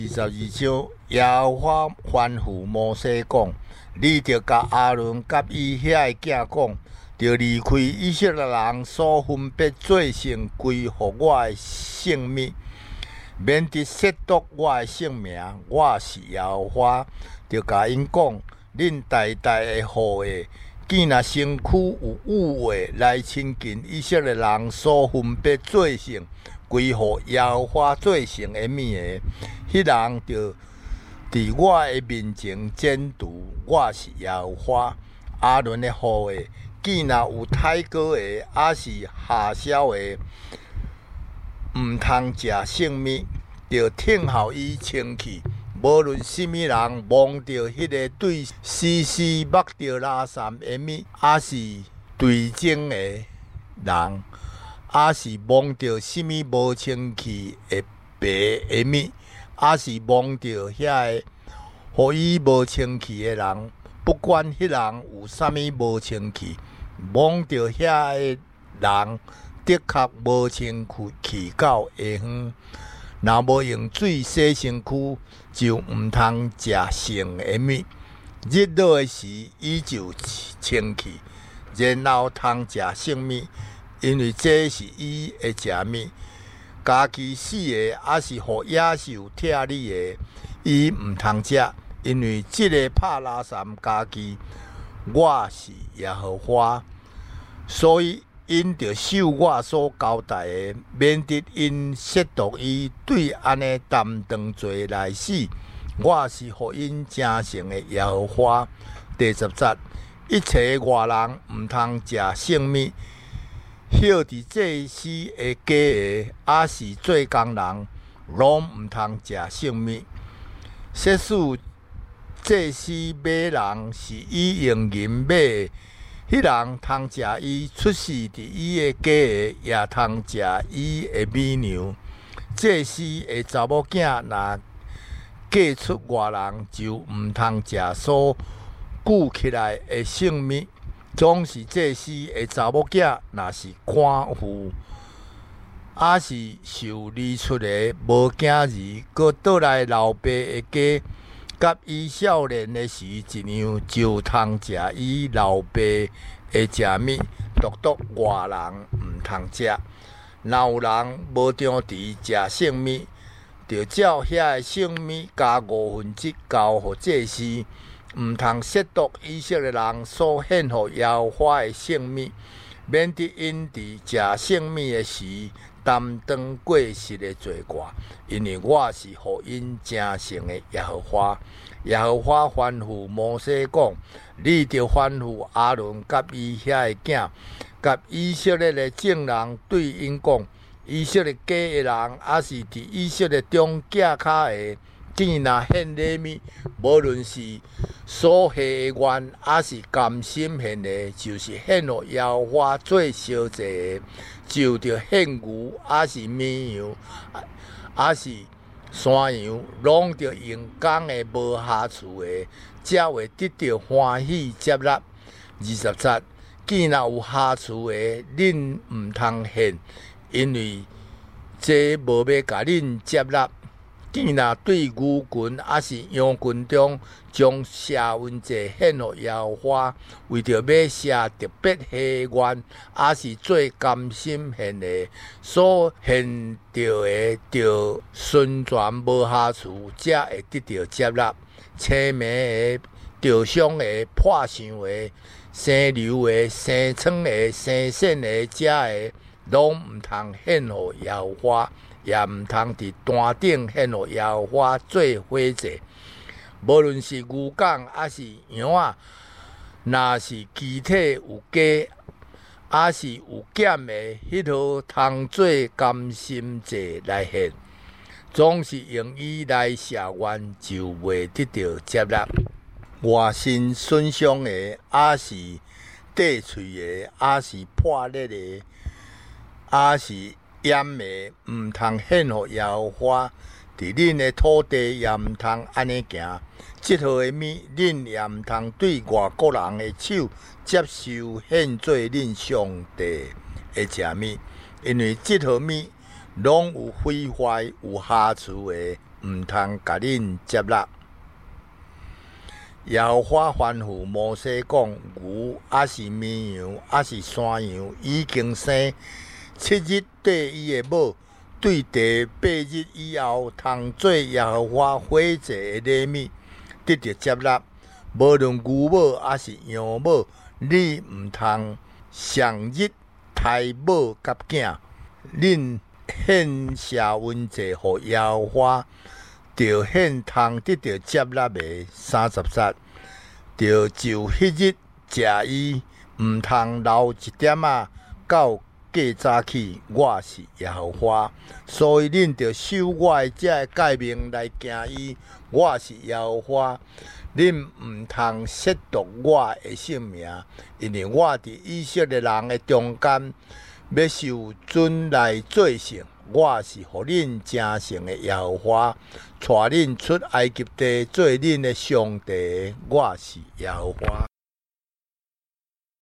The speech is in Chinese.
22章，耶和华吩咐摩西讲：你着甲阿伦甲伊遐个囝讲，着离开以色列人所分别做成归乎我的性命，免得亵渎我的性命。我是耶和华。着甲因讲：恁代代的后裔，见若身躯有污秽来亲近以色列人所分别做成归乎耶和华做成的物的，迄人着伫我的面前剪除。我是耶和华。阿伦的后裔，见若有太高的，还是下潲的，毋通食性命，着听候伊清气。无论什么人望到迄个对时时目着拉三的物，还是对精的人，还是望到什么无清气的白的物，还是望到遐个互伊无清气的人，不管迄人有啥物无清气，望到遐个人的确无清气到下远。若无用水洗身躯，就毋通食生的物。日落的时，伊就清气，然后通食生物，因为这是伊的食物。家己死的，还是互野兽拆你的，伊毋通食，因为即个拍拉三家己，我是耶和华。所以因着守我所交代的，免得因亵渎伊，对安尼担当罪来死。我是互因正诚的耶和华。第10节，一切外人毋通食生物，歇伫祭司的家的，还是做工人，拢毋通食生物。设使祭司买人是以用银买的，迄人通食伊出世伫伊的家的，也通食伊的美牛。祭司的查某囝若嫁出外人，就毋通食所聚起来的性命。总是祭司的查某囝，若是寡妇，还是受离出的无囝儿，搁倒来老爸的家，甲伊少年的时一样，就通食伊老爸的食物，独外人毋通食。若有人无张持食性物，着照遐个性物加1/5交互祭司，毋通亵渎以色列人所献互耶和华的性物，免得因伫食性物的时担当过失的罪过，因为我是互因正诚的耶和华。耶和华吩咐摩西讲：你着吩咐阿伦甲伊遐个囝，甲以色列的众人对因讲：以色列家的人，还是伫以色列中架脚的，见若献礼物，无论是所下的愿，还是甘心献的，就是献互耶和华做烧祭的，就着献牛，还是绵羊，还是山羊，拢着用公的无瑕疵的，才会得到欢喜接纳。20节，见若有瑕疵的，恁毋通献，因为这无要甲恁接纳。见若对牛群还是羊群中，将社温祭献互耶和华，为着要写特别祈愿，还是做甘心献的，所献着的着纯全无瑕疵，才会得到接纳。青梅的、着伤的、破相的、生瘤的、生疮的、生癣的，这的拢毋通献互耶和华。也毋通伫坛顶献互耶和华做火祭。无论是牛犅还是羊仔，若是肢体有假，还是有减的，迄号通做甘心祭来献，总是用伊来谢愿，就袂得到接纳。外身损伤的，还是綴喙的，还是破裂的，还是炎的，毋通献互耶和华。伫恁的土地也毋通安尼行。即号的物，恁也毋通对外国人的手接受献做恁上帝的食物，因为即号物拢有毁坏、有瑕疵的， 毋通甲恁接纳。耶和华吩咐摩西讲：牛还是绵羊，还是山羊，已经生7日缀伊的母，对第8日以后，通做耶和华火祭的礼物，得到接纳。无论牛母还是羊母，你毋通上日杀母甲囝。恁献社温祭予耶和华，着献通得到接纳的30节，着就迄日食伊，毋通留一点仔到过早起。我是耶和华，所以恁着守我的这诫命来行伊。我是耶和华，恁毋通亵渎我的性命，因为我伫以色列人的中间，要受准来做圣。我是互恁成圣的耶和华，带恁出埃及地做恁的上帝。我是耶和华。